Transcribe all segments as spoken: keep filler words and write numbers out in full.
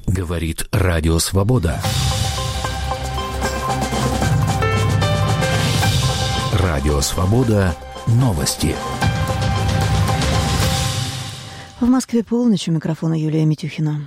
Говорит Радио Свобода. Радио Свобода. Новости. В Москве полночь. У микрофона Юлия Митюхина.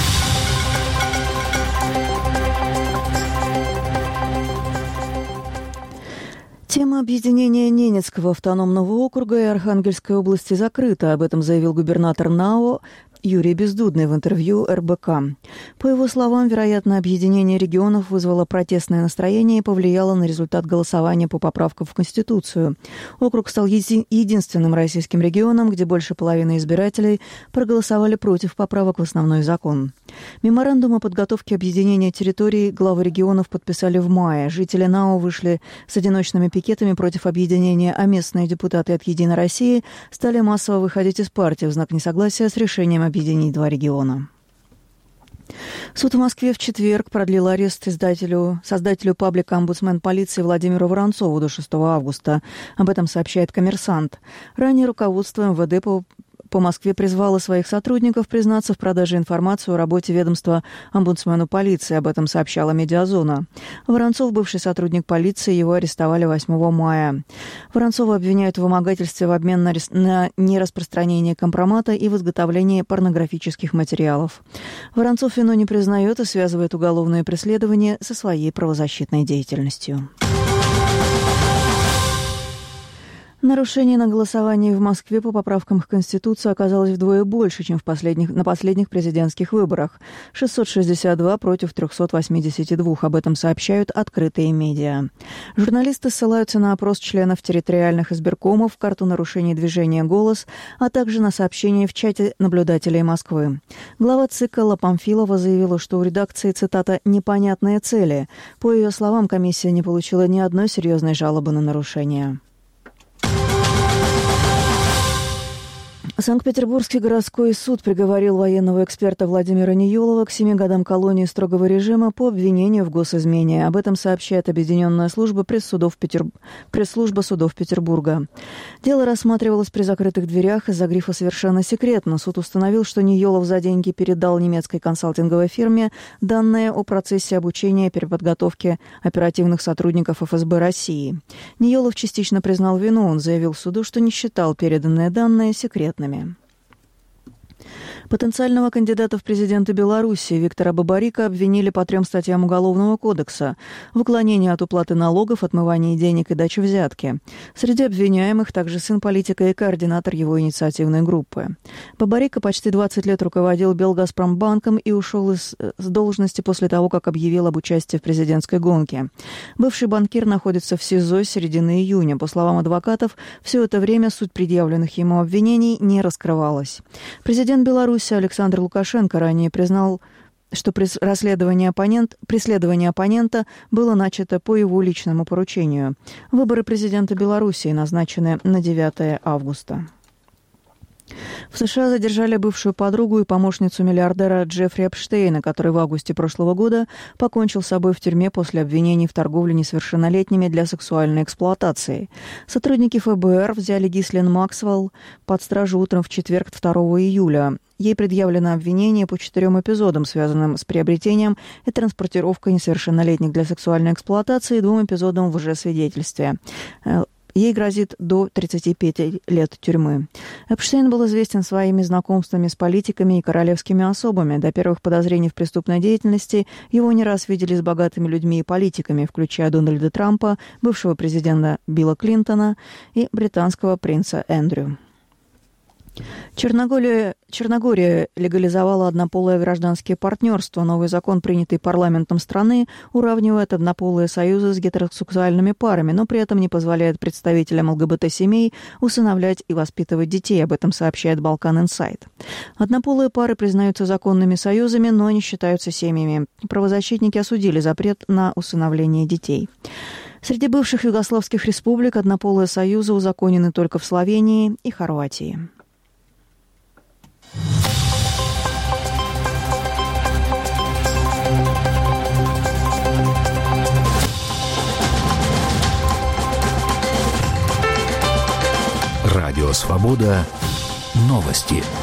Тема объединения Ненецкого автономного округа и Архангельской области закрыта. Об этом заявил губернатор НАО Юрий Бездудный в интервью эр бэ ка. По его словам, вероятно, объединение регионов вызвало протестное настроение и повлияло на результат голосования по поправкам в Конституцию. Округ стал еди- единственным российским регионом, где больше половины избирателей проголосовали против поправок в основной закон. Меморандум о подготовке объединения территорий главы регионов подписали в мае. Жители НАО вышли с одиночными пикетами против объединения, а местные депутаты от «Единой России» стали массово выходить из партии в знак несогласия с решением объединить два региона. Суд в Москве в четверг продлил арест издателю, создателю паблика «Омбудсмен полиции» Владимиру Воронцову до шестого августа. Об этом сообщает «Коммерсант». Ранее руководство эм вэ дэ по По Москве призвала своих сотрудников признаться в продаже информации о работе ведомства омбудсмену полиции. Об этом сообщала «Медиазона». Воронцов, бывший сотрудник полиции, его арестовали восьмого мая. Воронцова обвиняют в вымогательстве в обмен на, на нераспространение компромата и в изготовлении порнографических материалов. Воронцов вину не признает и связывает уголовное преследование со своей правозащитной деятельностью. Нарушений на голосовании в Москве по поправкам к Конституции оказалось вдвое больше, чем в последних, на последних президентских выборах. шестьсот шестьдесят два против триста восемьдесят два. Об этом сообщают открытые медиа. Журналисты ссылаются на опрос членов территориальных избиркомов, карту нарушений движения «Голос», а также на сообщения в чате наблюдателей Москвы. Глава ЦИК Алла Памфилова заявила, что у редакции, цитата, «непонятные цели». По ее словам, комиссия не получила ни одной серьезной жалобы на нарушения. Санкт-Петербургский городской суд приговорил военного эксперта Владимира Ниелова к семи годам колонии строгого режима по обвинению в госизмене. Об этом сообщает Объединенная служба пресс-судов Петер... пресс-служба судов Петербурга. Дело рассматривалось при закрытых дверях из-за грифа «Совершенно секретно». Суд установил, что Ниелов за деньги передал немецкой консалтинговой фирме данные о процессе обучения и переподготовки оперативных сотрудников эф эс бэ России. Ниелов частично признал вину. Он заявил суду, что не считал переданные данные секретными. Потенциального кандидата в президенты Беларуси Виктора Бабарика обвинили по трем статьям Уголовного кодекса: в уклонении от уплаты налогов, отмывании денег и даче взятки. Среди обвиняемых также сын политика и координатор его инициативной группы. Бабарика почти двадцать лет руководил Белгазпромбанком и ушел из, с должности после того, как объявил об участии в президентской гонке. Бывший банкир находится в СИЗО с середины июня. По словам адвокатов, все это время суть предъявленных ему обвинений не раскрывалась. Президент Беларуси Александр Лукашенко ранее признал, что расследование оппонент, преследование оппонента было начато по его личному поручению. Выборы президента Беларуси назначены на девятое августа. В США задержали бывшую подругу и помощницу миллиардера Джеффри Эпштейна, который в августе прошлого года покончил с собой в тюрьме после обвинений в торговле несовершеннолетними для сексуальной эксплуатации. Сотрудники эф бэ эр взяли Гислин Максвелл под стражу утром в четверг, второго июля. Ей предъявлено обвинение по четырем эпизодам, связанным с приобретением и транспортировкой несовершеннолетних для сексуальной эксплуатации, и двум эпизодам в лжесвидетельстве. Ей грозит до тридцати пяти лет тюрьмы. Эпштейн был известен своими знакомствами с политиками и королевскими особами. До первых подозрений в преступной деятельности его не раз видели с богатыми людьми и политиками, включая Дональда Трампа, бывшего президента Билла Клинтона и британского принца Эндрю. Черногория, Черногория легализовала однополое гражданское партнерство. Новый закон, принятый парламентом страны, уравнивает однополые союзы с гетеросексуальными парами, но при этом не позволяет представителям эл гэ бэ тэ-семей усыновлять и воспитывать детей. Об этом сообщает Балкан Инсайт. Однополые пары признаются законными союзами, но не считаются семьями. Правозащитники осудили запрет на усыновление детей. Среди бывших югославских республик однополые союзы узаконены только в Словении и Хорватии. Радио Свобода. Новости.